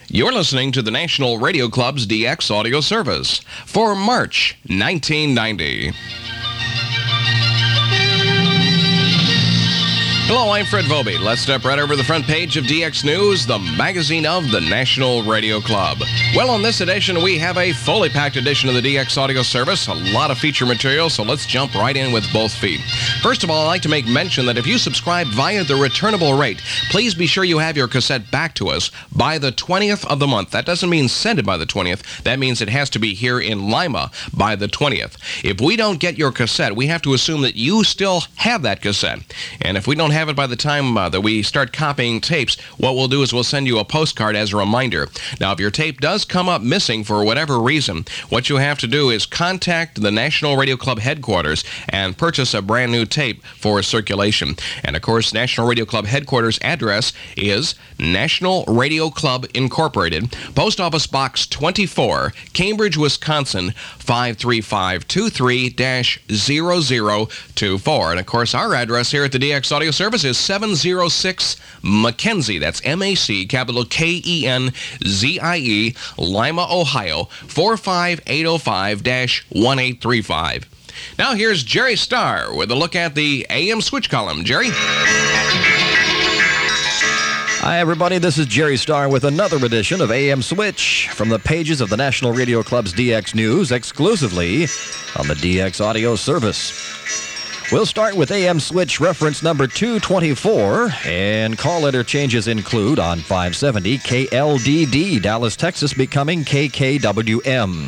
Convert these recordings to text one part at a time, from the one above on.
You're listening to the National Radio Club's DX audio service for March 1990. Hello, I'm Fred Vobie. Let's step right over to the front page of DX News, the magazine of the National Radio Club. Well, on this edition, we have a fully packed edition of the DX audio service, a lot of feature material, so let's jump right in with both feet. First of all, I'd like to make mention that if you subscribe via the returnable rate, please be sure you have your cassette back to us by the 20th of the month. That doesn't mean send it by the 20th. That means it has to be here in Lima by the 20th. If we don't get your cassette, we have to assume that you still have that cassette. And if we don't have it by the time that we start copying tapes, what we'll do is we'll send you a postcard as a reminder. Now, if your tape does come up missing for whatever reason, what you have to do is contact the National Radio Club headquarters and purchase a brand new tape for circulation. And of course, National Radio Club headquarters address is National Radio Club Incorporated, Post Office Box 24, Cambridge, Wisconsin, 53523-0024. And of course, our address here at the DX Audio Service is 706 Mackenzie. That's M-A-C, capital K-E-N-Z-I-E, Lima, Ohio, 45805-1835. Now here's Jerry Starr with a look at the AM Switch column. Jerry? Hi, everybody. This is Jerry Starr with another edition of AM Switch from the pages of the National Radio Club's DX News, exclusively on the DX Audio Service. We'll start with AM Switch reference number 224, and call letter changes include on 570 KLDD, Dallas, Texas, becoming KKWM.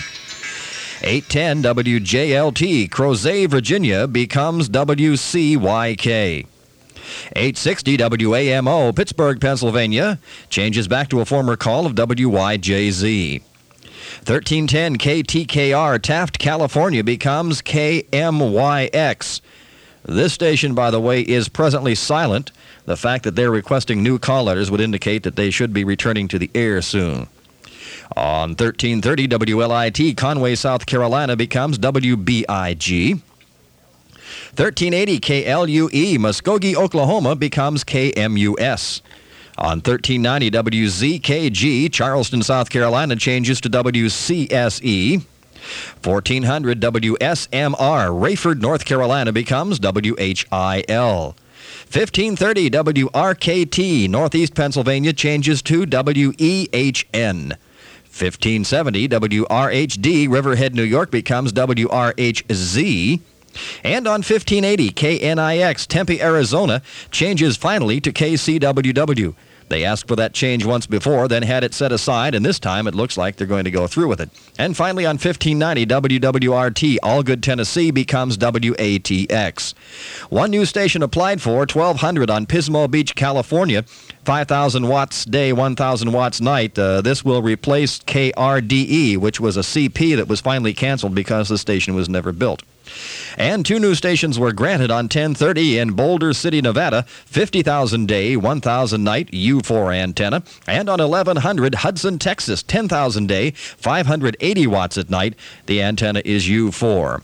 810 WJLT, Crozet, Virginia, becomes WCYK. 860 WAMO, Pittsburgh, Pennsylvania, changes back to a former call of WYJZ. 1310 KTKR, Taft, California, becomes KMYX. This station, by the way, is presently silent. The fact that they're requesting new call letters would indicate that they should be returning to the air soon. On 1330 WLIT, Conway, South Carolina, becomes WBIG. 1380 KLUE, Muskogee, Oklahoma, becomes KMUS. On 1390 WZKG, Charleston, South Carolina, changes to WCSE. 1400 WSMR, Rayford, North Carolina, becomes WHIL. 1530 WRKT, Northeast Pennsylvania, changes to WEHN. 1570 WRHD, Riverhead, New York, becomes WRHZ. And on 1580 KNIX, Tempe, Arizona, changes finally to KCWW. They asked for that change once before, then had it set aside, and this time it looks like they're going to go through with it. And finally, on 1590 WWRT, Allgood, Tennessee, becomes WATX. One new station applied for, 1200 on Pismo Beach, California, 5,000 watts day, 1,000 watts night. This will replace KRDE, which was a CP that was finally canceled because the station was never built. And two new stations were granted on 1030 in Boulder City, Nevada, 50,000 day, 1,000 night U4 antenna, and on 1100 Hudson, Texas, 10,000 day, 580 watts at night. The antenna is U4.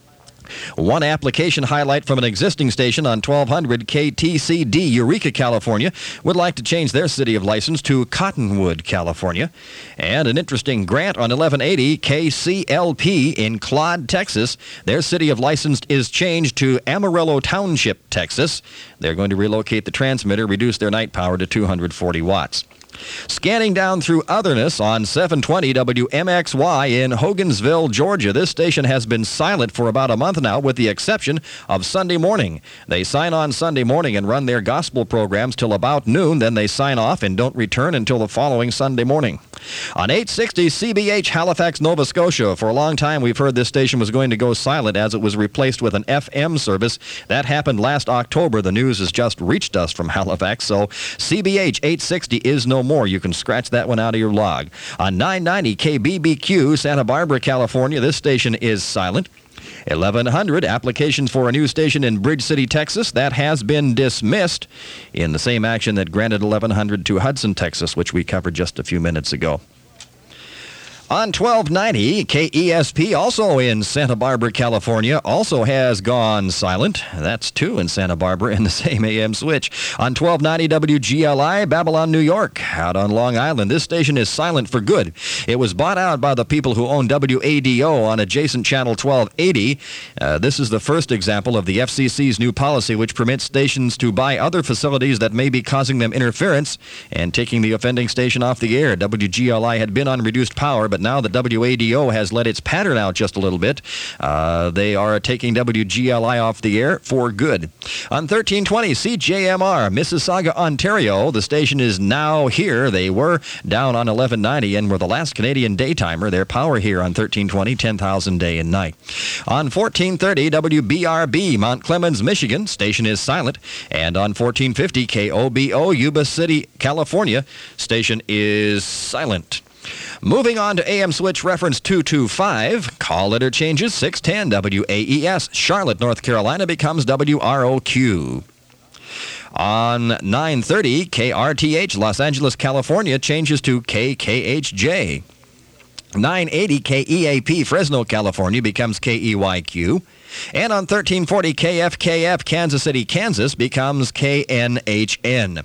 One application highlight from an existing station on 1200 KTCD, Eureka, California, would like to change their city of license to Cottonwood, California. And an interesting grant on 1180 KCLP in Claude, Texas. Their city of license is changed to Amarillo Township, Texas. They're going to relocate the transmitter, reduce their night power to 240 watts. Scanning down through otherness on 720 WMXY in Hogansville, Georgia. This station has been silent for about a month now, with the exception of Sunday morning. They sign on Sunday morning and run their gospel programs till about noon. Then they sign off and don't return until the following Sunday morning. On 860 CBH, Halifax, Nova Scotia. For a long time, we've heard this station was going to go silent as it was replaced with an FM service. That happened last October. The news has just reached us from Halifax, so CBH 860 is no more. You can scratch that one out of your log. On 990 KBBQ, Santa Barbara, California, this station is silent. 1100, applications for a new station in Bridge City, Texas. That has been dismissed in the same action that granted 1100 to Hudson, Texas, which we covered just a few minutes ago. On 1290, KESP, also in Santa Barbara, California, also has gone silent. That's 2 in Santa Barbara in the same AM switch. On 1290 WGLI, Babylon, New York, out on Long Island. This station is silent for good. It was bought out by the people who own WADO on adjacent channel 1280. This is the first example of the FCC's new policy, which permits stations to buy other facilities that may be causing them interference and taking the offending station off the air. WGLI had been on reduced power, but now that WADO has let its pattern out just a little bit, they are taking WGLI off the air for good. On 1320 CJMR, Mississauga, Ontario, the station is now here. They were down on 1190 and were the last Canadian daytimer. Their power here on 1320, 10,000 day and night. On 1430 WBRB, Mount Clemens, Michigan, station is silent. And on 1450 KOBO, Yuba City, California, station is silent. Moving on to AM switch reference 225, call letter changes. 610 WAES, Charlotte, North Carolina becomes WROQ. On 930, KRTH, Los Angeles, California changes to KKHJ. 980 KEAP, Fresno, California becomes KEYQ. And on 1340 KFKF, Kansas City, Kansas becomes KNHN.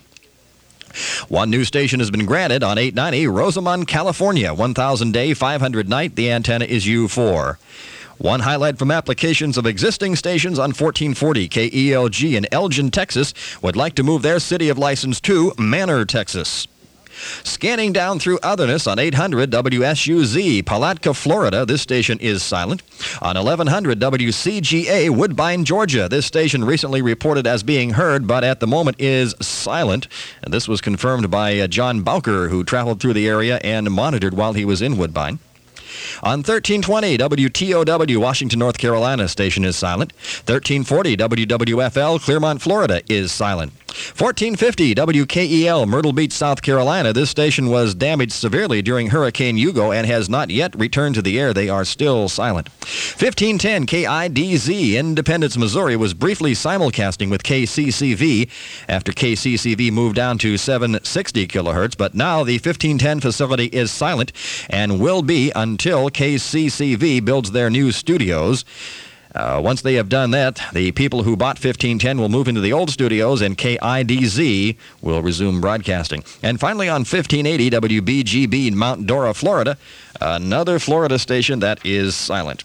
One new station has been granted on 890, Rosamond, California. 1,000 day, 500 night. The antenna is U4. One highlight from applications of existing stations on 1440, KELG in Elgin, Texas, would like to move their city of license to Manor, Texas. Scanning down through otherness on 800 WSUZ, Palatka, Florida, this station is silent. On 1100 WCGA, Woodbine, Georgia, this station recently reported as being heard, but at the moment is silent. And this was confirmed by John Bowker, who traveled through the area and monitored while he was in Woodbine. On 1320 WTOW, Washington, North Carolina, station is silent. 1340 WWFL, Clearmont, Florida, is silent. 1450 WKEL, Myrtle Beach, South Carolina. This station was damaged severely during Hurricane Hugo and has not yet returned to the air. They are still silent. 1510 KIDZ, Independence, Missouri, was briefly simulcasting with KCCV after KCCV moved down to 760 kilohertz, but now the 1510 facility is silent and will be until KCCV builds their new studios. Once they have done that, the people who bought 1510 will move into the old studios, and KIDZ will resume broadcasting. And finally, on 1580 WBGB in Mount Dora, Florida, another Florida station that is silent.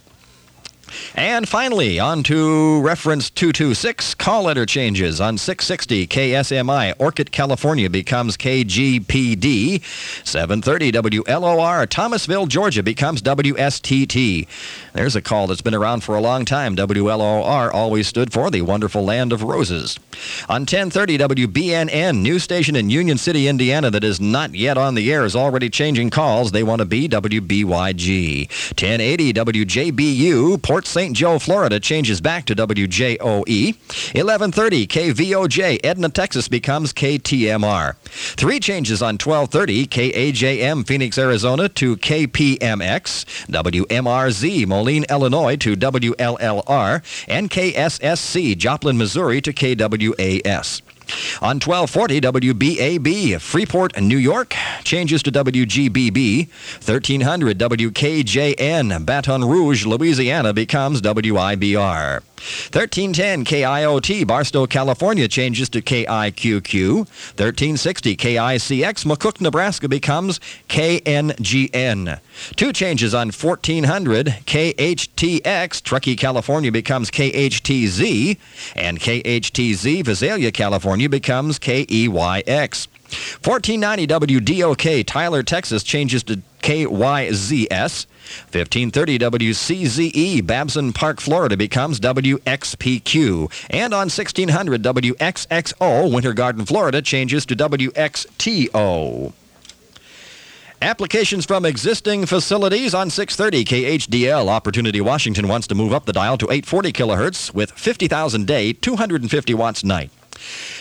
And finally, on to reference 226, call letter changes. On 660 KSMI, Orchid, California becomes KGPD. 730 WLOR, Thomasville, Georgia becomes WSTT. There's a call that's been around for a long time. WLOR always stood for the wonderful land of roses. On 1030 WBNN, new station in Union City, Indiana that is not yet on the air is already changing calls. They want to be WBYG. 1080 WJBU, Port St. Joe, Florida changes back to WJOE. 1130 KVOJ, Edna, Texas becomes KTMR. 3 changes on 1230 KAJM, Phoenix, Arizona to KPMX. WMRZ, Moline, Illinois to WLLR. And KSSC, Joplin, Missouri to KWAS. On 1240 WBAB, Freeport, New York, changes to WGBB. 1300 WKJN, Baton Rouge, Louisiana becomes WIBR. 1310 KIOT, Barstow, California changes to KIQQ. 1360 KICX, McCook, Nebraska becomes KNGN. 2 changes on 1400 KHTX, Truckee, California becomes KHTZ. And KHTZ, Visalia, California becomes KEYX. 1490 WDOK, Tyler, Texas changes to KYZS. 1530 WCZE, Babson Park, Florida becomes WXPQ. And on 1600 WXXO, Winter Garden, Florida changes to WXTO. Applications from existing facilities on 630 KHDL. Opportunity Washington wants to move up the dial to 840 kilohertz with 50,000 day, 250 watts night.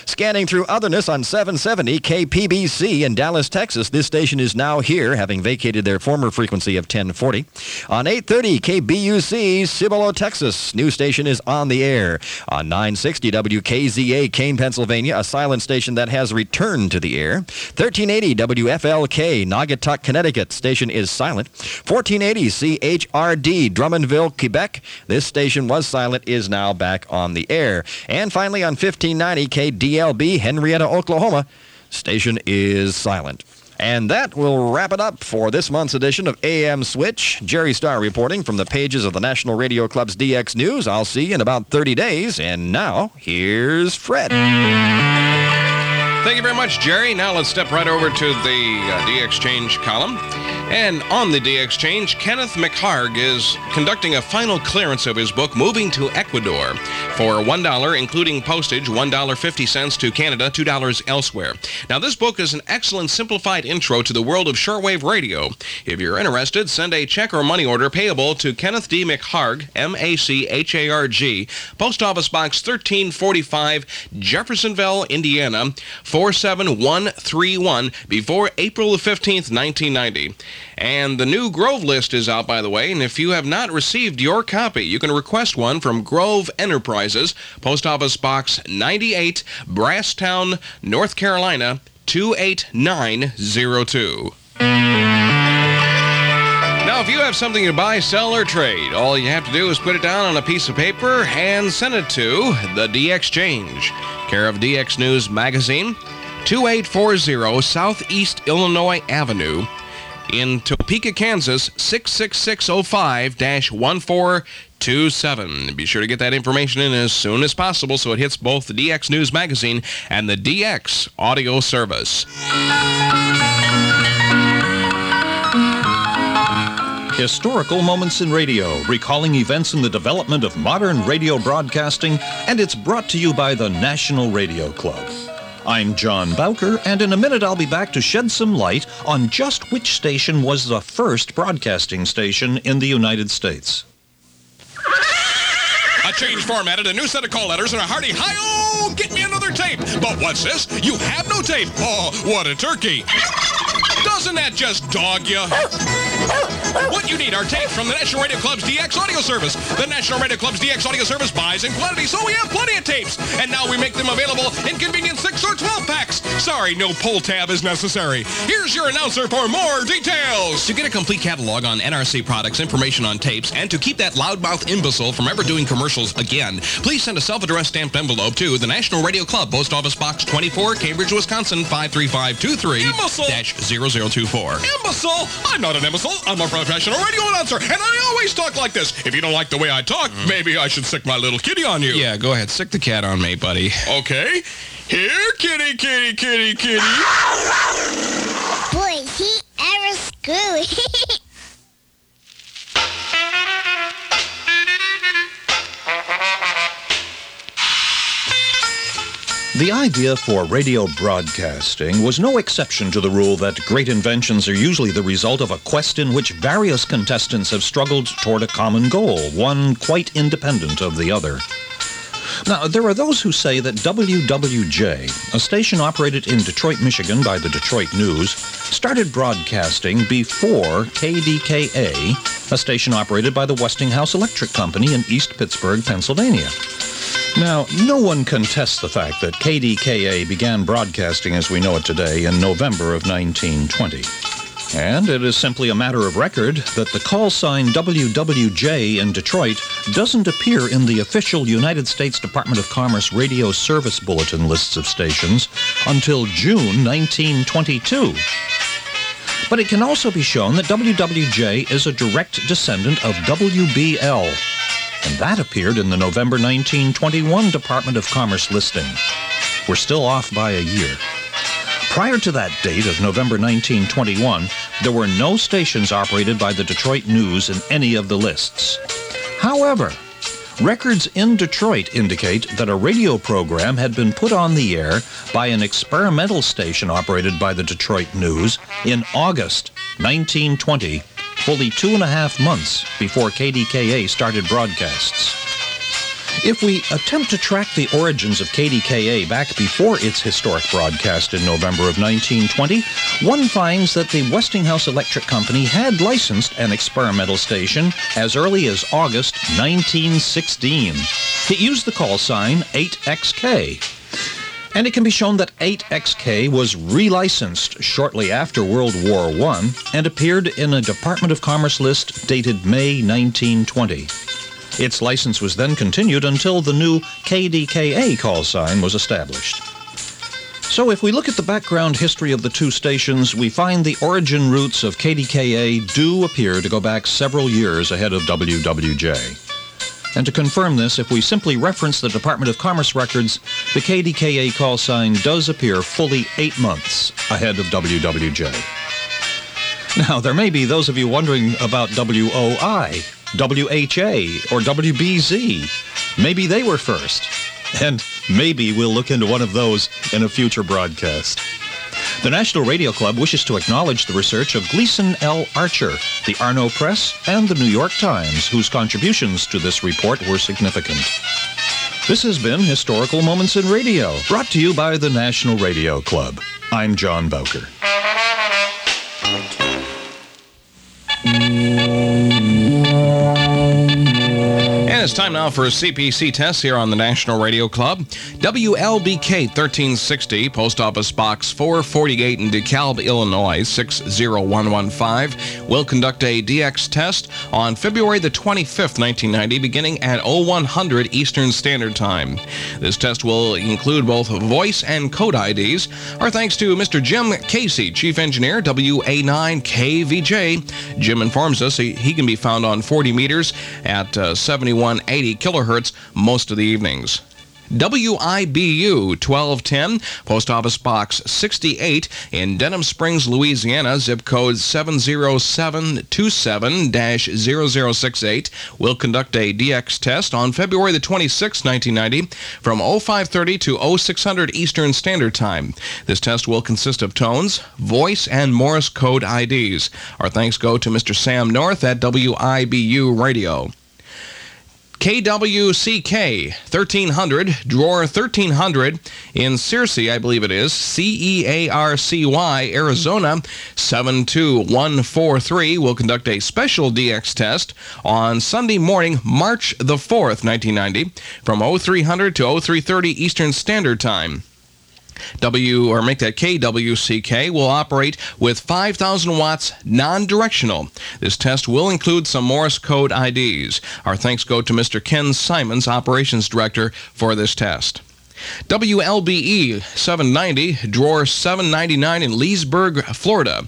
Scanning through otherness on 770 KPBC in Dallas, Texas. This station is now here, having vacated their former frequency of 1040. On 830 KBUC, Cibolo, Texas. New station is on the air. On 960 WKZA, Kane, Pennsylvania, a silent station that has returned to the air. 1380 WFLK, Naugatuck, Connecticut. Station is silent. 1480 CHRD, Drummondville, Quebec. This station was silent, is now back on the air. And finally on 1590 KDLB, Henrietta, Oklahoma. Station is silent. And that will wrap it up for this month's edition of AM Switch. Jerry Starr reporting from the pages of the National Radio Club's DX News. I'll see you in about 30 days. And now, here's Fred. Thank you very much, Jerry. Now let's step right over to the DXchange column. And on the DXchange, Kenneth McHarg is conducting a final clearance of his book, Moving to Ecuador, for $1, including postage, $1.50 to Canada, $2 elsewhere. Now, this book is an excellent simplified intro to the world of shortwave radio. If you're interested, send a check or money order payable to Kenneth D. McHarg, M-A-C-H-A-R-G, Post Office Box 1345, Jeffersonville, Indiana, 47131, before April the 15th, 1990. And the new Grove list is out, by the way, and if you have not received your copy, you can request one from Grove Enterprises, Post Office Box 98, Brasstown, North Carolina, 28902. Now, if you have something to buy, sell, or trade, all you have to do is put it down on a piece of paper and send it to the DXchange, care of DX News Magazine, 2840 Southeast Illinois Avenue, in Topeka, Kansas, 66605-1427. Be sure to get that information in as soon as possible so it hits both the DX News Magazine and the DX Audio Service. Historical moments in radio, recalling events in the development of modern radio broadcasting, and it's brought to you by the National Radio Club. I'm John Bowker, and in a minute I'll be back to shed some light on just which station was the first broadcasting station in the United States. A change formatted, a new set of call letters, and a hearty hi-oh, get me another tape. But what's this? You have no tape. Oh, what a turkey. Doesn't that just dog you? What you need are tapes from the National Radio Club's DX Audio Service. The National Radio Club's DX Audio Service buys in quantity, so we have plenty of tapes. And now we make them available in convenient 6 or 12 packs. Sorry, no pull tab is necessary. Here's your announcer for more details. To get a complete catalog on NRC products, information on tapes, and to keep that loudmouth imbecile from ever doing commercials again, please send a self-addressed stamped envelope to the National Radio Club, Post Office Box 24, Cambridge, Wisconsin, 53523-0024. Imbecile? I'm not an imbecile. I'm a professional radio announcer, and I always talk like this. If you don't like the way I talk, maybe I should sick my little kitty on you. Yeah, go ahead. Sick the cat on me, buddy. Okay. Here, kitty, kitty, kitty, kitty. Boy, is he ever screwy. The idea for radio broadcasting was no exception to the rule that great inventions are usually the result of a quest in which various contestants have struggled toward a common goal, one quite independent of the other. Now, there are those who say that WWJ, a station operated in Detroit, Michigan by the Detroit News, started broadcasting before KDKA, a station operated by the Westinghouse Electric Company in East Pittsburgh, Pennsylvania. Now, no one contests the fact that KDKA began broadcasting as we know it today in November of 1920. And it is simply a matter of record that the call sign WWJ in Detroit doesn't appear in the official United States Department of Commerce radio service bulletin lists of stations until June 1922. But it can also be shown that WWJ is a direct descendant of WBL, and that appeared in the November 1921 Department of Commerce listing. We're still off by a year. Prior to that date of November 1921, there were no stations operated by the Detroit News in any of the lists. However, records in Detroit indicate that a radio program had been put on the air by an experimental station operated by the Detroit News in August 1920, fully 2.5 months before KDKA started broadcasts. If we attempt to track the origins of KDKA back before its historic broadcast in November of 1920, one finds that the Westinghouse Electric Company had licensed an experimental station as early as August 1916. It used the call sign 8XK. And it can be shown that 8XK was relicensed shortly after World War I and appeared in a Department of Commerce list dated May 1920. Its license was then continued until the new KDKA call sign was established. So if we look at the background history of the two stations, we find the origin roots of KDKA do appear to go back several years ahead of WWJ. And to confirm this, if we simply reference the Department of Commerce records, the KDKA call sign does appear fully 8 months ahead of WWJ. Now, there may be those of you wondering about WOI, WHA, or WBZ. Maybe they were first. And maybe we'll look into one of those in a future broadcast. The National Radio Club wishes to acknowledge the research of Gleason L. Archer, the Arno Press, and the New York Times, whose contributions to this report were significant. This has been Historical Moments in Radio, brought to you by the National Radio Club. I'm John Bowker. And it's time now for a CPC test here on the National Radio Club. WLBK 1360, Post Office Box 448 in DeKalb, Illinois 60115, will conduct a DX test on February the 25th, 1990, beginning at 0100 Eastern Standard Time. This test will include both voice and code IDs. Our thanks to Mr. Jim Casey, Chief Engineer, WA9KVJ. Jim informs us he can be found on 40 meters at 7180 kilohertz most of the evenings. WIBU 1210, Post Office Box 68 in Denham Springs, Louisiana, zip code 70727-0068, will conduct a DX test on February the 26th, 1990, from 0530 to 0600 Eastern Standard Time. This test will consist of tones, voice, and Morse code IDs. Our thanks go to Mr. Sam North at WIBU Radio. KWCK 1300, drawer 1300 in Searcy, I believe it is, CEARCY, Arizona 72143, will conduct a special DX test on Sunday morning, March the 4th, 1990, from 0300 to 0330 Eastern Standard Time. KWCK will operate with 5,000 watts non-directional. This test will include some Morse code IDs. Our thanks go to Mr. Ken Simons, Operations Director, for this test. WLBE 790, drawer 799 in Leesburg, Florida,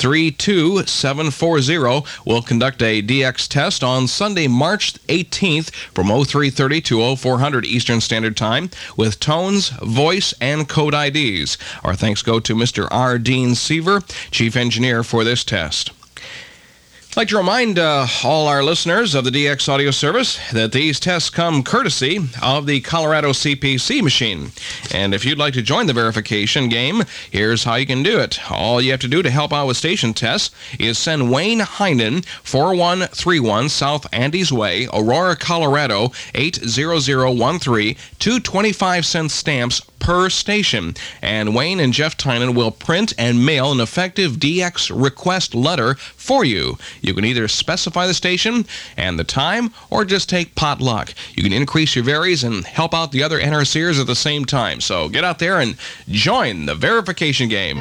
32740, will conduct a DX test on Sunday, March 18th from 0330 to 0400 Eastern Standard Time with tones, voice, and code IDs. Our thanks go to Mr. R. Dean Seaver, Chief Engineer, for this test. I'd like to remind all our listeners of the DX Audio Service that these tests come courtesy of the Colorado CPC machine. And if you'd like to join the verification game, here's how you can do it. All you have to do to help out with station tests is send Wayne Heinen, 4131 South Andes Way, Aurora, Colorado, 80013, 2 25-cent stamps per station, and Wayne and Jeff Tynan will print and mail an effective DX request letter for you. You can either specify the station and the time, or just take pot luck. You can increase your varies and help out the other NRCers at the same time. So get out there and join the verification game.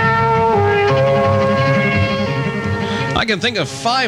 I can think of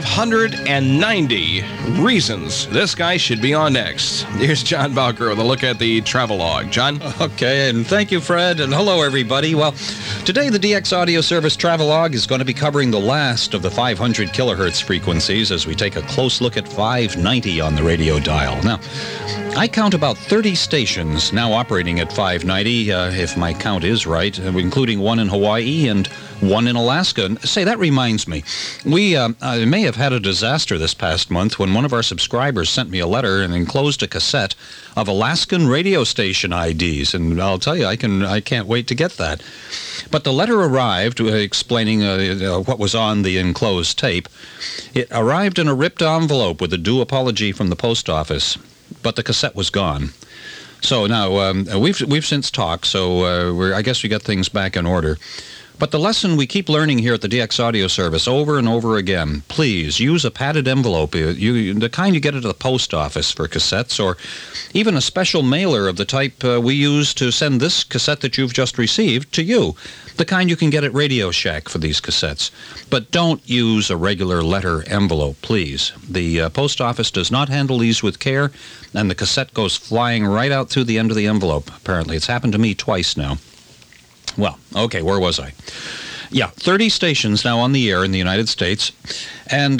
590 reasons this guy should be on next. Here's John Bowker with a look at the travelogue. John? Okay, and thank you, Fred, and hello, everybody. Well, today the DX Audio Service travelogue is going to be covering the last of the 500 kilohertz frequencies as we take a close look at 590 on the radio dial. Now, I count about 30 stations now operating at 590, if my count is right, including one in Hawaii and one in Alaska. And say, that reminds me, we may have had a disaster this past month when one of our subscribers sent me a letter and enclosed a cassette of Alaskan radio station IDs, and I'll tell you, I can't wait to get that. But the letter arrived explaining what was on the enclosed tape. It arrived in a ripped envelope with a due apology from the post office. but the cassette was gone. So now, we've since talked, so I guess we got things back in order. But the lesson we keep learning here at the DX Audio Service over and over again, please use a padded envelope, the kind you get at the post office for cassettes, or even a special mailer of the type we use to send this cassette that you've just received to you, the kind you can get at Radio Shack for these cassettes. But don't use a regular letter envelope, please. The post office does not handle these with care, and the cassette goes flying right out through the end of the envelope, apparently. It's happened to me twice now. Well, okay, where was I? Yeah, 30 stations now on the air in the United States, and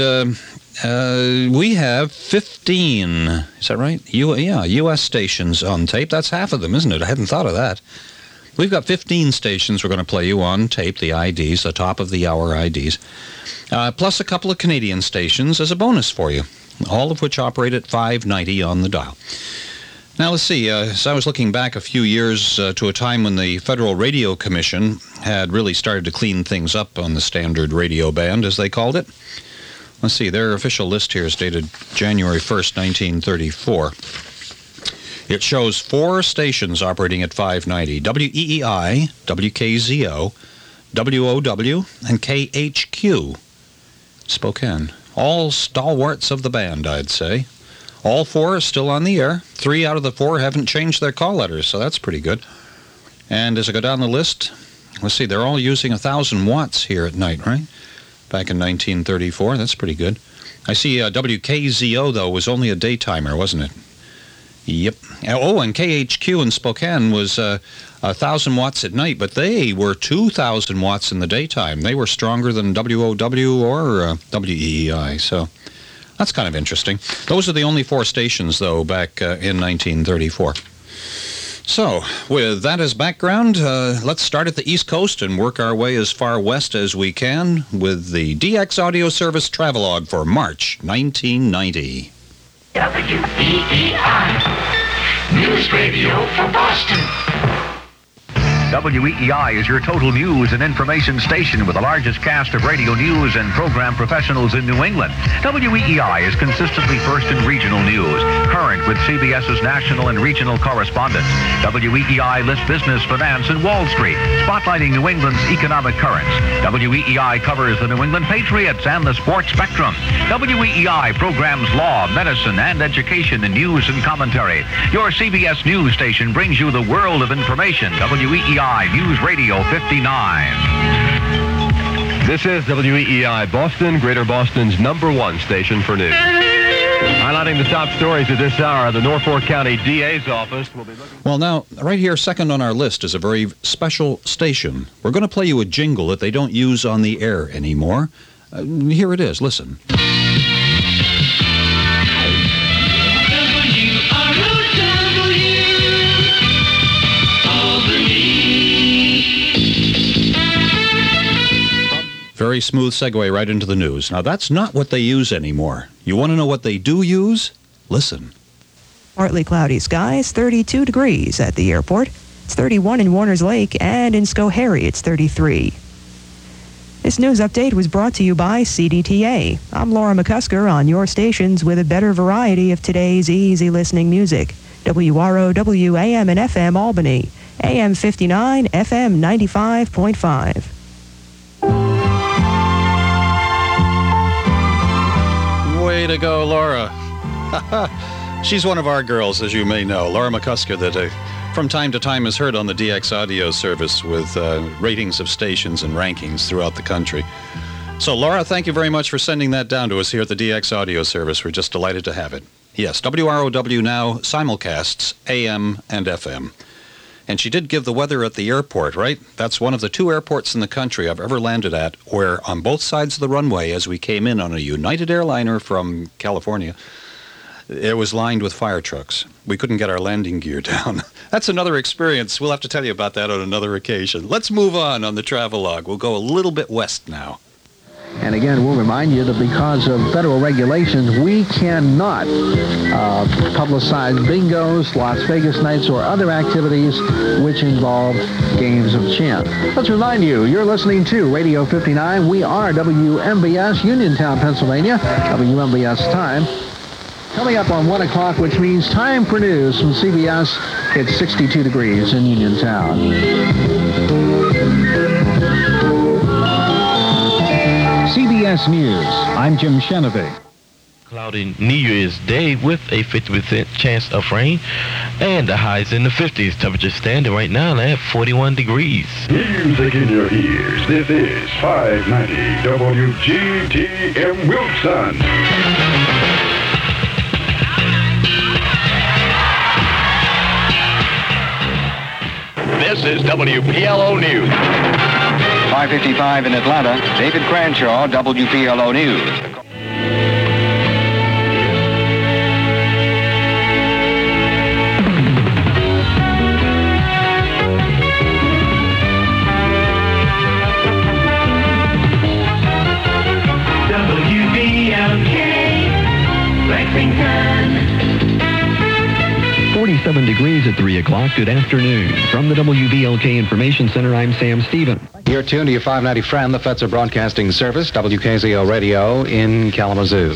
we have 15, is that right? U.S. stations on tape. That's half of them, isn't it? I hadn't thought of that. We've got 15 stations we're going to play you on tape, the IDs, the top-of-the-hour IDs, plus a couple of Canadian stations as a bonus for you, all of which operate at 590 on the dial. Now, let's see. So I was looking back a few years to a time when the Federal Radio Commission had really started to clean things up on the standard radio band, as they called it. Let's see. Their official list here is dated January 1st, 1934. It shows 4 stations operating at 590, WEEI, WKZO, WOW, and KHQ, Spokane. All stalwarts of the band, I'd say. All 4 are still on the air. 3 out of the 4 haven't changed their call letters, so that's pretty good. And as I go down the list, let's see, they're all using 1,000 watts here at night, right? Back in 1934, that's pretty good. I see WKZO, though, was only a daytimer, wasn't it? Yep. Oh, and KHQ in Spokane was 1,000 watts at night, but they were 2,000 watts in the daytime. They were stronger than WOW or WEEI, so that's kind of interesting. Those are the only 4 stations, though, back in 1934. So, with that as background, let's start at the East Coast and work our way as far west as we can with the DX Audio Service Travelogue for March 1990. WEEI, News Radio for Boston. WEEI is your total news and information station with the largest cast of radio news and program professionals in New England. WEEI is consistently first in regional news, current with CBS's national and regional correspondents. WEEI lists business, finance, and Wall Street, spotlighting New England's economic currents. WEEI covers the New England Patriots and the sports spectrum. WEEI programs law, medicine, and education in news and commentary. Your CBS News station brings you the world of information. WEEI News Radio 59. This is WEEI Boston, Greater Boston's #1 station for news. Highlighting the top stories at this hour, the Norfolk County DA's office will be looking... Well, now, right here, second on our list is a very special station. We're going to play you a jingle that they don't use on the air anymore. Here it is. Listen. Very smooth segue right into the news. Now, that's not what they use anymore. You want to know what they do use? Listen. Partly cloudy skies, 32 degrees at the airport. It's 31 in Warners Lake, and in Schoharie, it's 33. This news update was brought to you by CDTA. I'm Laura McCusker on your stations with a better variety of today's easy listening music. WROW AM and FM Albany, AM 59, FM 95.5. Way to go, Laura. She's one of our girls, as you may know, Laura McCusker, that from time to time is heard on the DX Audio Service with ratings of stations and rankings throughout the country. So, Laura, thank you very much for sending that down to us here at the DX Audio Service. We're just delighted to have it. Yes, WROW now simulcasts AM and FM. And she did give the weather at the airport, right? That's one of the 2 airports in the country I've ever landed at where on both sides of the runway as we came in on a United airliner from California, it was lined with fire trucks. We couldn't get our landing gear down. That's another experience. We'll have to tell you about that on another occasion. Let's move on the travelogue. We'll go a little bit west now. And again, we'll remind you that because of federal regulations, we cannot publicize bingos, Las Vegas nights, or other activities which involve games of chance. Let's remind you, you're listening to Radio 59. We are WMBS, Uniontown, Pennsylvania. WMBS time, Coming up on 1 o'clock, which means time for news from CBS. It's 62 degrees in Uniontown. CBS News. I'm Jim Chenevey. Cloudy New Year's Day with a 50% chance of rain, and the highs in the 50s. Temperature standing right now at 41 degrees. Music in your ears. This is 590 WGTM Wilson. This is WPLO News. 5:55 in Atlanta. David Cranshaw, WPLO News. Lexington. 47 degrees at 3 o'clock. Good afternoon. From the WBLK Information Center, I'm Sam Stevens. You're tuned to your 590 friend, the Fetzer Broadcasting Service, WKZO Radio in Kalamazoo.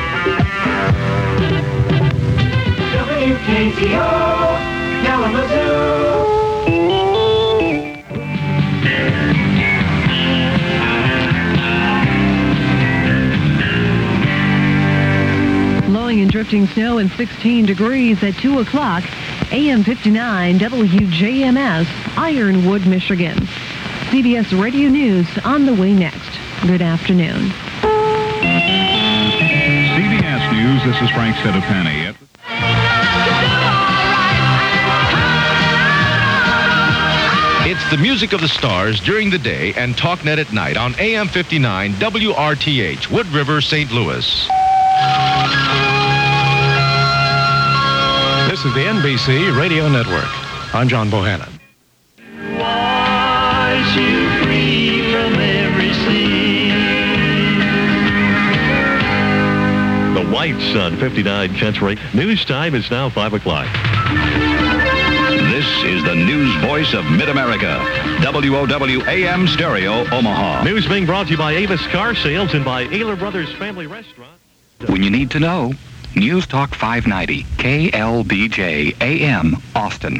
WKZO, Kalamazoo. Blowing and drifting snow and 16 degrees at 2 o'clock. AM 59 WJMS, Ironwood, Michigan. CBS Radio News on the way next. Good afternoon. CBS News, this is Frank Sedapani. It's the music of the stars during the day and TalkNet at night on AM 59 WRTH, Wood River, St. Louis. This is the NBC Radio Network. I'm John Bohannon. Wash you free from every sin. The Whites on 59 Country. News time is now 5 o'clock. This is the news voice of Mid-America. WOW AM Stereo, Omaha. News being brought to you by Avis Car Sales and by Ayler Brothers Family Restaurant. When you need to know, News Talk 590, KLBJ AM, Austin.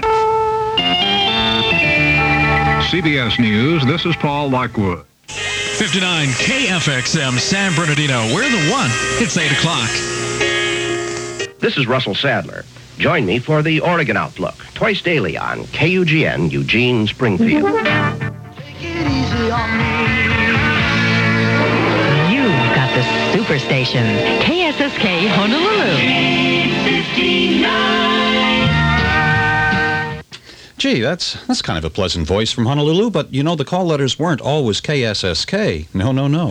CBS News, this is Paul Lockwood. 59 KFXM San Bernardino. We're the one. It's 8 o'clock. This is Russell Sadler. Join me for the Oregon Outlook, twice daily on KUGN, Eugene, Springfield. Take it easy on me. You've got the superstation, KSSK Honolulu. 59. Gee, that's kind of a pleasant voice from Honolulu, but you know, the call letters weren't always KSSK. No. Wonderful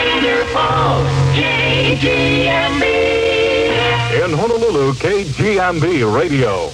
KGMB. In Honolulu, KGMB Radio.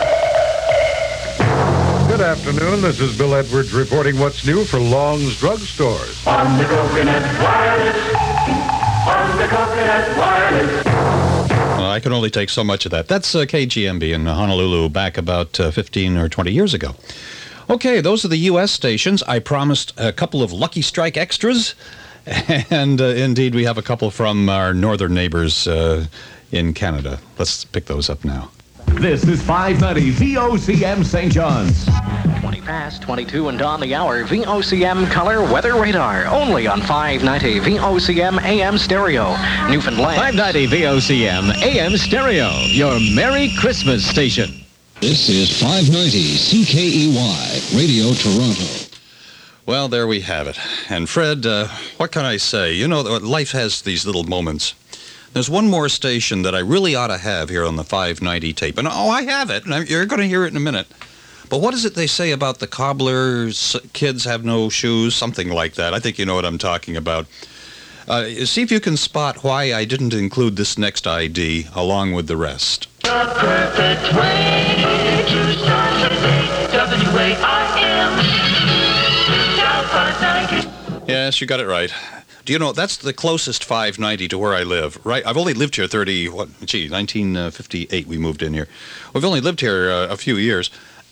Good afternoon. This is Bill Edwards reporting what's new for Long's Drug Stores. On the Coconut Wireless. On the Coconut Wireless. Well, I can only take so much of that. That's KGMB in Honolulu back about 15 or 20 years ago. Okay, those are the U.S. stations. I promised a couple of Lucky Strike extras, and indeed we have a couple from our northern neighbors in Canada. Let's pick those up now. This is 590 VOCM St. John's. 20 past, 22 and on the hour. VOCM Color Weather Radar. Only on 590 VOCM AM Stereo. Newfoundland. 590 VOCM AM Stereo. Your Merry Christmas station. This is 590 CKEY Radio Toronto. Well, there we have it. And Fred, what can I say? You know, life has these little moments. There's one more station that I really ought to have here on the 590 tape. And I have it. And you're going to hear it in a minute. But what is it they say about the cobbler's kids have no shoes? Something like that. I think you know what I'm talking about. See if you can spot why I didn't include this next ID along with the rest. The perfect way to start your day. WAIM. Dial 590. Yes, you got it right. Do you know, that's the closest 590 to where I live, right? I've only lived here 1958 we moved in here. We've only lived here a few years.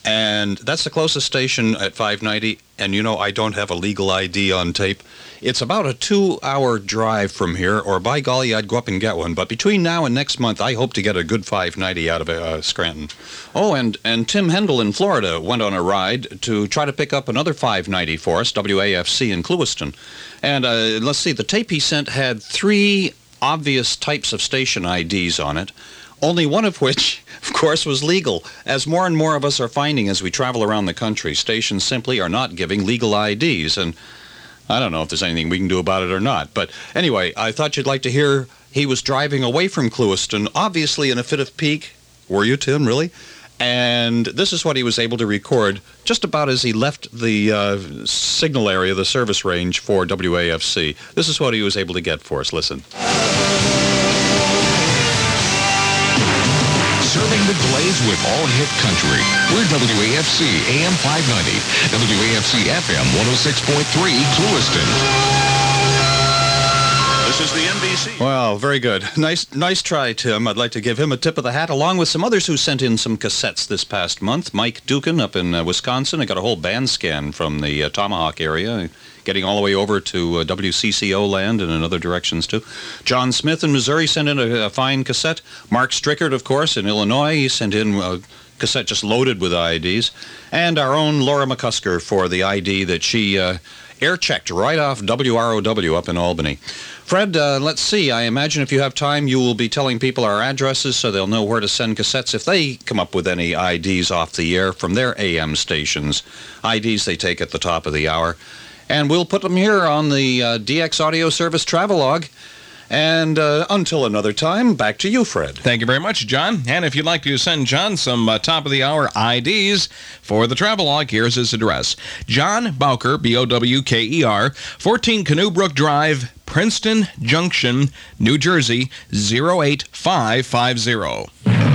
And that's the closest station at 590. And you know, I don't have a legal ID on tape. It's about a 2-hour drive from here, or by golly, I'd go up and get one. But between now and next month, I hope to get a good 590 out of Scranton. Oh, and Tim Hendel in Florida went on a ride to try to pick up another 590 for us, WAFC in Clewiston. And let's see, the tape he sent had 3 obvious types of station IDs on it, only one of which, of course, was legal. As more and more of us are finding as we travel around the country, stations simply are not giving legal IDs, and I don't know if there's anything we can do about it or not. But anyway, I thought you'd like to hear he was driving away from Clewiston, obviously in a fit of pique. Were you, Tim, really? And this is what he was able to record just about as he left the signal area, the service range for WAFC. This is what he was able to get for us. Listen. Serving the Glades with all-hit country. We're WAFC AM 590, WAFC FM 106.3 Clewiston. This is the NBC. Well, very good. Nice try, Tim. I'd like to give him a tip of the hat, along with some others who sent in some cassettes this past month. Mike Dukin up in Wisconsin. I got a whole band scan from the Tomahawk area, getting all the way over to WCCO land and in other directions, too. John Smith in Missouri sent in a fine cassette. Mark Strickert, of course, in Illinois, he sent in a cassette just loaded with IDs. And our own Laura McCusker for the ID that she air-checked right off WROW up in Albany. Fred, let's see. I imagine if you have time, you will be telling people our addresses so they'll know where to send cassettes if they come up with any IDs off the air from their AM stations, IDs they take at the top of the hour. And we'll put them here on the DX Audio Service Travelogue. And until another time, back to you, Fred. Thank you very much, John. And if you'd like to send John some top-of-the-hour IDs for the Travelogue, here's his address. John Bowker, B-O-W-K-E-R, 14 Canoe Brook Drive, Princeton Junction, New Jersey, 08550.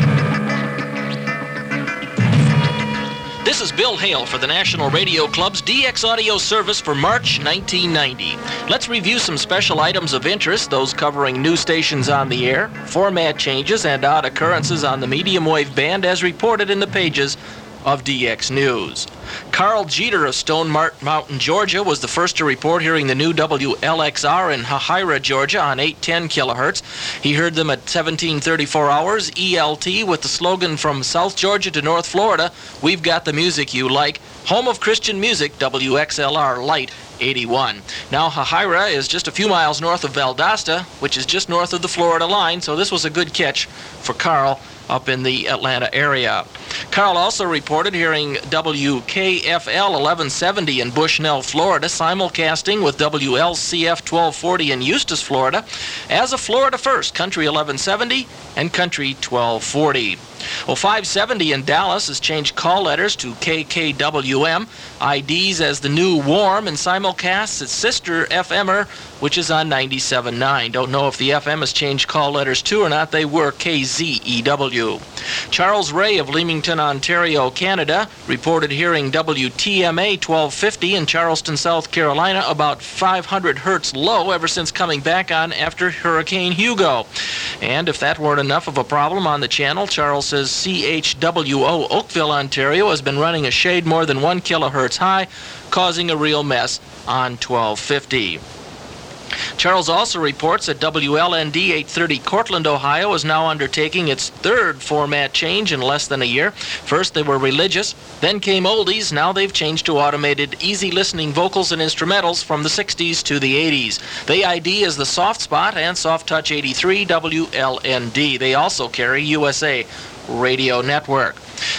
This is Bill Hale for the National Radio Club's DX Audio Service for March 1990. Let's review some special items of interest, those covering new stations on the air, format changes, and odd occurrences on the medium wave band as reported in the pages of DX News. Carl Jeter of Stone Mountain, Georgia, was the first to report hearing the new WLXR in Hahira, Georgia on 810 kilohertz. He heard them at 1734 hours ELT with the slogan from South Georgia to North Florida, "We've got the music you like." Home of Christian music, WXLR Light 81. Now Hahira is just a few miles north of Valdosta, which is just north of the Florida line, so this was a good catch for Carl up in the Atlanta area. Carl also reported hearing WKFL 1170 in Bushnell, Florida, simulcasting with WLCF 1240 in Eustis, Florida, as a Florida first, Country 1170 and Country 1240. Well, 570 in Dallas has changed call letters to KKWM, IDs as the new Warm, and simulcasts its sister FMer, which is on 97.9. Don't know if the FM has changed call letters too or not. They were KZEW. Charles Ray of Leamington, Ontario, Canada, reported hearing WTMA 1250 in Charleston, South Carolina, about 500 hertz low ever since coming back on after Hurricane Hugo. And if that weren't enough of a problem on the channel, Charles says CHWO Oakville, Ontario, has been running a shade more than 1 kilohertz high, causing a real mess on 1250. Charles also reports that WLND 830 Cortland, Ohio is now undertaking its third format change in less than a year. First they were religious, then came oldies, now they've changed to automated easy listening vocals and instrumentals from the 60s to the 80s. The ID is the Soft Spot and Soft Touch 83 WLND. They also carry USA Radio Network.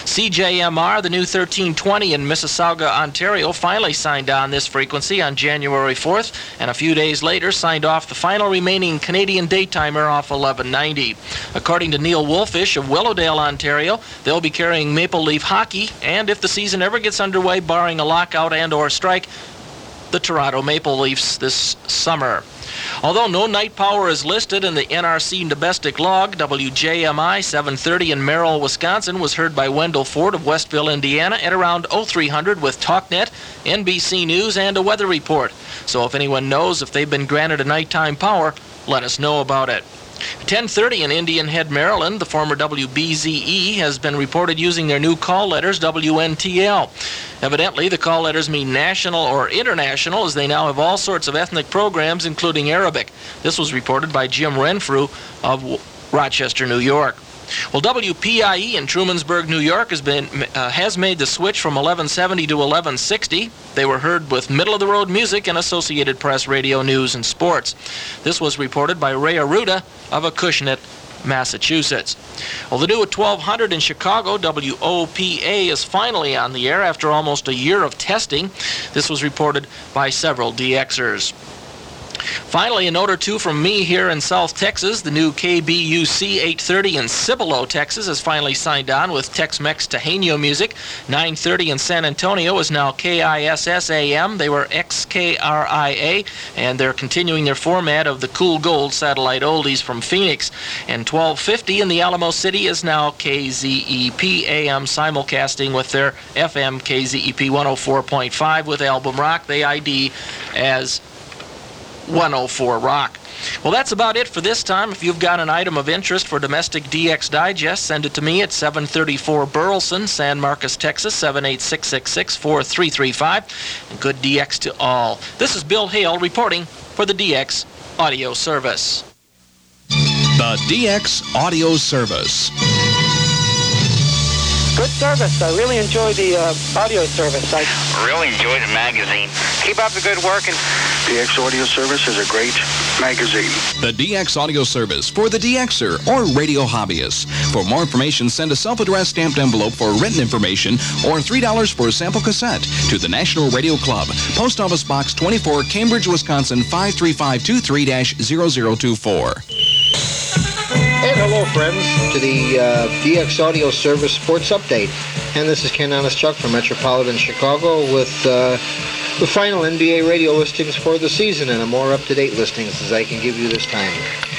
CJMR, the new 1320 in Mississauga, Ontario, finally signed on this frequency on January 4th, and a few days later signed off the final remaining Canadian daytimer off 1190. According to Neil Wolfish of Willowdale, Ontario, they'll be carrying Maple Leaf hockey, and if the season ever gets underway, barring a lockout and or strike, the Toronto Maple Leafs this summer. Although no night power is listed in the NRC domestic log, WJMI 730 in Merrill, Wisconsin was heard by Wendell Ford of Westville, Indiana at around 0300 with TalkNet, NBC News, and a weather report. So if anyone knows if they've been granted a nighttime power, let us know about it. 10:30 in Indian Head, Maryland, the former WBZE has been reported using their new call letters, WNTL. Evidently, the call letters mean national or international, as they now have all sorts of ethnic programs, including Arabic. This was reported by Jim Renfrew of Rochester, New York. Well, WPIE in Trumansburg, New York has made the switch from 1170 to 1160. They were heard with middle-of-the-road music and Associated Press radio news and sports. This was reported by Ray Aruda of Acushnet, Massachusetts. Well, the new at 1200 in Chicago, WOPA, is finally on the air after almost a year of testing. This was reported by several DXers. Finally, a note or two from me here in South Texas. The new KBUC 830 in Cibolo, Texas has finally signed on with Tex-Mex Tejeño music. 930 in San Antonio is now KISS-AM. They were XKRIA, and they're continuing their format of the Cool Gold satellite oldies from Phoenix. And 1250 in the Alamo City is now KZEP-AM, simulcasting with their FM KZEP 104.5 with Album Rock. They ID as 104 Rock. Well, that's about it for this time. If you've got an item of interest for Domestic DX Digest, send it to me at 734 Burleson, San Marcos, Texas, 78666-4335. And good DX to all. This is Bill Hale reporting for the DX Audio Service. The DX Audio Service. Good service. I really enjoy the audio service. I really enjoy the magazine. Keep up the good work. And DX Audio Service is a great magazine. The DX Audio Service for the DXer or radio hobbyist. For more information, send a self-addressed stamped envelope for written information or $3 for a sample cassette to the National Radio Club, Post Office Box 24, Cambridge, Wisconsin 53523-0024. And hello, friends, to the DX Audio Service Sports Update. And this is Ken Honestchuk from Metropolitan Chicago with the final NBA radio listings for the season and a more up-to-date listings as I can give you this time.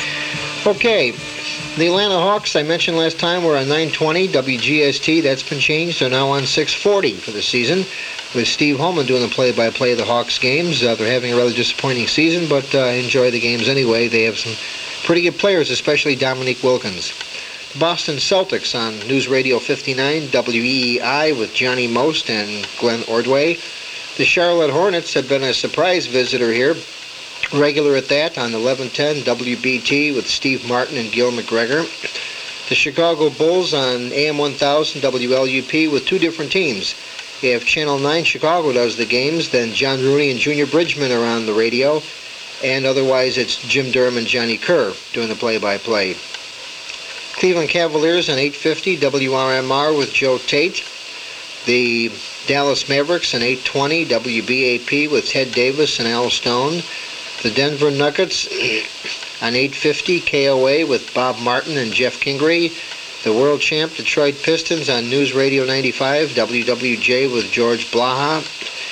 Okay, the Atlanta Hawks, I mentioned last time, were on 920 WGST. That's been changed. They're now on 640 for the season, with Steve Holman doing the play-by-play of the Hawks games. They're having a rather disappointing season, but enjoy the games anyway. They have some pretty good players, especially Dominique Wilkins. The Boston Celtics on News Radio 59 WEEI with Johnny Most and Glenn Ordway. The Charlotte Hornets have been a surprise visitor here, regular at that, on 1110 WBT with Steve Martin and Gil McGregor. The Chicago Bulls on AM 1000 WLUP with two different teams. You have Channel 9 Chicago does the games, then John Rooney and Junior Bridgman are on the radio, and otherwise it's Jim Durham and Johnny Kerr doing the play-by-play. Cleveland Cavaliers on 850 WRMR with Joe Tate. The Dallas Mavericks on 820 WBAP with Ted Davis and Al Stone. The Denver Nuggets on 850 KOA with Bob Martin and Jeff Kingery. The world champ Detroit Pistons on News Radio 95 WWJ with George Blaha.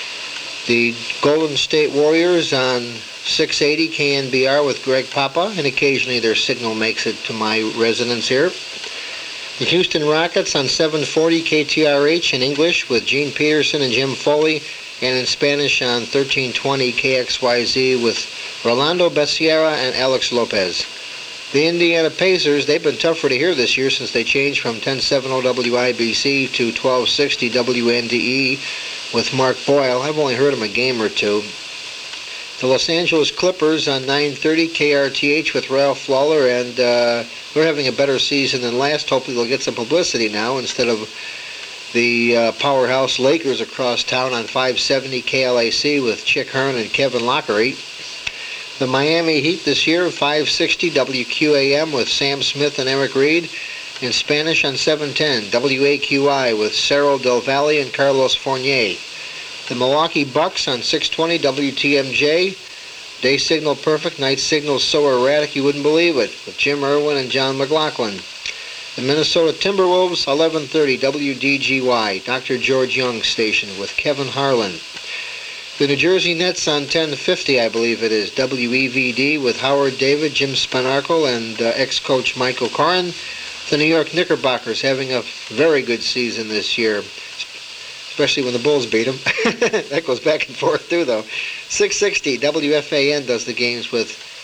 The Golden State Warriors on 680 KNBR with Greg Papa, and occasionally their signal makes it to my residence here. The Houston Rockets on 740 KTRH in English with Gene Peterson and Jim Foley, and in Spanish on 1320 KXYZ with Rolando Becerra and Alex Lopez. The Indiana Pacers, they've been tougher to hear this year since they changed from 1070 WIBC to 1260 WNDE with Mark Boyle. I've only heard him a game or two. The Los Angeles Clippers on 930 KRTH with Ralph Lawler, and they're having a better season than last. Hopefully they'll get some publicity now instead of the powerhouse Lakers across town on 570 KLAC with Chick Hearn and Kevin Lockery. The Miami Heat this year, 560 WQAM with Sam Smith and Eric Reed. In Spanish on 710 WAQI with Cerro del Valle and Carlos Fournier. The Milwaukee Bucks on 620 WTMJ. Day signal perfect, night signal so erratic you wouldn't believe it, with Jim Irwin and John McLaughlin. The Minnesota Timberwolves, 1130 WDGY, Dr. George Young station with Kevin Harlan. The New Jersey Nets on 1050, I believe it is, WEVD with Howard David, Jim Spanarkel, and ex-coach Michael Corrin. The New York Knickerbockers having a very good season this year, especially when the Bulls beat them. That goes back and forth too, though. 660 WFAN does the games with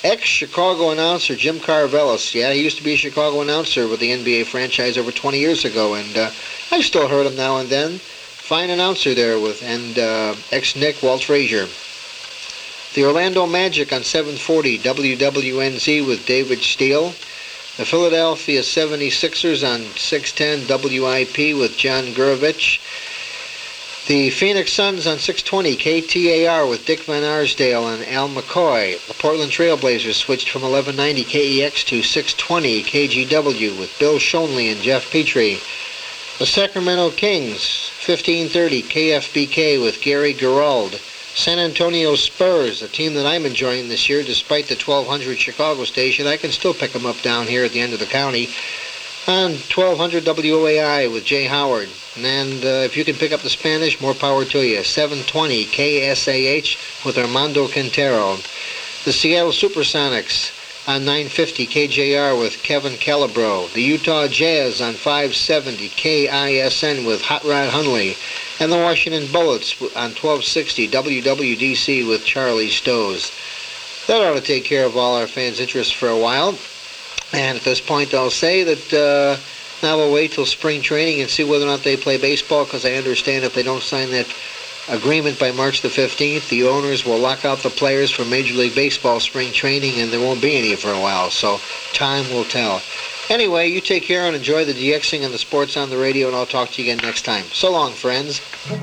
Ex-Chicago announcer Jim Carvelis. Yeah, he used to be a Chicago announcer with the NBA franchise over 20 years ago, and I still heard him now and then. Fine announcer there and ex-Nick Walt Frazier. The Orlando Magic on 740 WWNZ with David Steele. The Philadelphia 76ers on 610 WIP with John Gurovich. The Phoenix Suns on 620 KTAR with Dick Van Arsdale and Al McCoy. The Portland Trailblazers switched from 1190 KEX to 620 KGW with Bill Shonley and Jeff Petrie. The Sacramento Kings, 1530 KFBK with Gary Gerald. San Antonio Spurs, a team that I'm enjoying this year, despite the 1200 Chicago station. I can still pick them up down here at the end of the county on 1200 WOAI with Jay Howard. And if you can pick up the Spanish, more power to you. 720 KSAH with Armando Quintero. The Seattle Supersonics on 950 KJR with Kevin Calabro. The Utah Jazz on 570 KISN with Hot Rod Hunley. And the Washington Bullets on 1260 WWDC with Charlie Stows. That ought to take care of all our fans' interests for a while. And at this point, I'll say that now we'll wait till spring training and see whether or not they play baseball, because I understand if they don't sign that agreement by March the 15th, the owners will lock out the players from Major League Baseball spring training, and there won't be any for a while. So time will tell. Anyway, you take care and enjoy the DXing and the sports on the radio, and I'll talk to you again next time. So long, friends.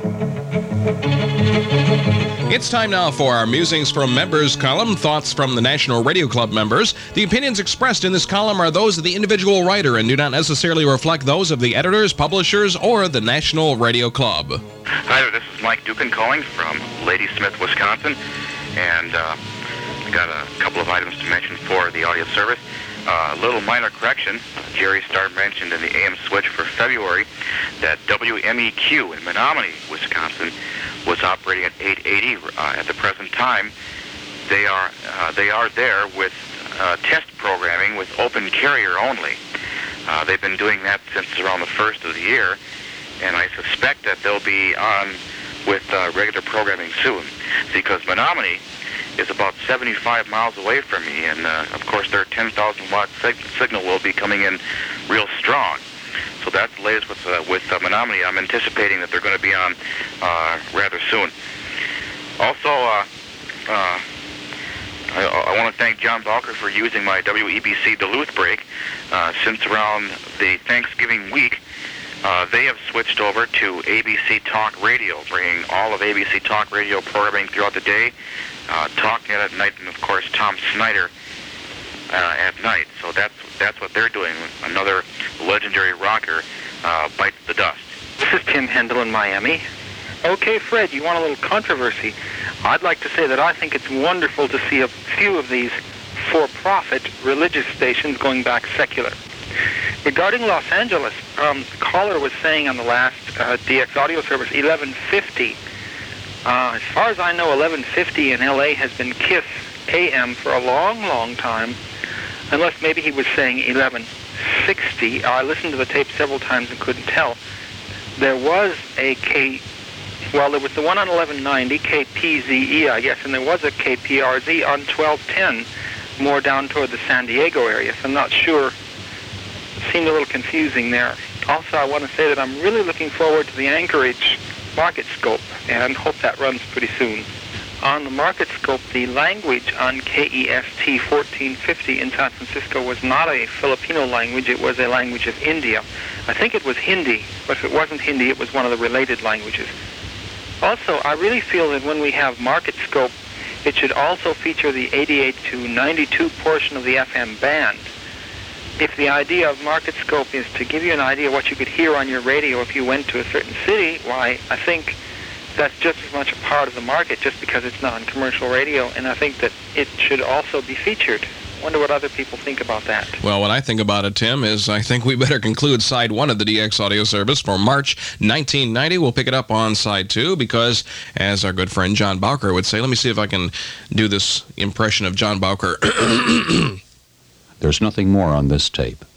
It's time now for our Musings from Members column, thoughts from the National Radio Club members. The opinions expressed in this column are those of the individual writer and do not necessarily reflect those of the editors, publishers, or the National Radio Club. Hi there, this is Mike Dukin calling from Ladysmith, Wisconsin, and I got a couple of items to mention for the audio service. A little minor correction. Jerry Starr mentioned in the AM switch for February that WMEQ in Menominee, Wisconsin, was operating at 880 at the present time. They are there with test programming with open carrier only. They've been doing that since around the first of the year, and I suspect that they'll be on with regular programming soon, because Menominee is about 75 miles away from me, and of course their 10,000 watt signal will be coming in real strong. So that's the latest with Menominee. I'm anticipating that they're going to be on rather soon. Also, I want to thank John Balker for using my WEBC Duluth break. Since around the Thanksgiving week, they have switched over to ABC Talk Radio, bringing all of ABC Talk Radio programming throughout the day, TalkNet at night, and of course Tom Snyder at night. So that's what they're doing. Another legendary rocker bites the dust. This is Tim Hendel in Miami. Okay, Fred, you want a little controversy? I'd like to say that I think it's wonderful to see a few of these for-profit religious stations going back secular. Regarding Los Angeles, the caller was saying on the last DX audio service 1150. As far as I know, 1150 in LA has been KISS AM for a long, long time, unless maybe he was saying 1160. I listened to the tape several times and couldn't tell. There was a there was the one on 1190, KPZE, I guess, and there was a KPRZ on 1210, more down toward the San Diego area, so I'm not sure. It seemed a little confusing there. Also, I want to say that I'm really looking forward to the Anchorage Market Scope, and hope that runs pretty soon. On the Market Scope, the language on KEST 1450 in San Francisco was not a Filipino language, it was a language of India. I think it was Hindi, but if it wasn't Hindi, it was one of the related languages. Also, I really feel that when we have Market Scope, it should also feature the 88 to 92 portion of the FM band. If the idea of Market Scope is to give you an idea of what you could hear on your radio if you went to a certain city, why, I think that's just as much a part of the market just because it's non-commercial radio, and I think that it should also be featured. I wonder what other people think about that. Well, what I think about it, Tim, is I think we better conclude Side 1 of the DX audio service for March 1990. We'll pick it up on Side 2 because, as our good friend John Bowker would say, let me see if I can do this impression of John Bowker. There's nothing more on this tape.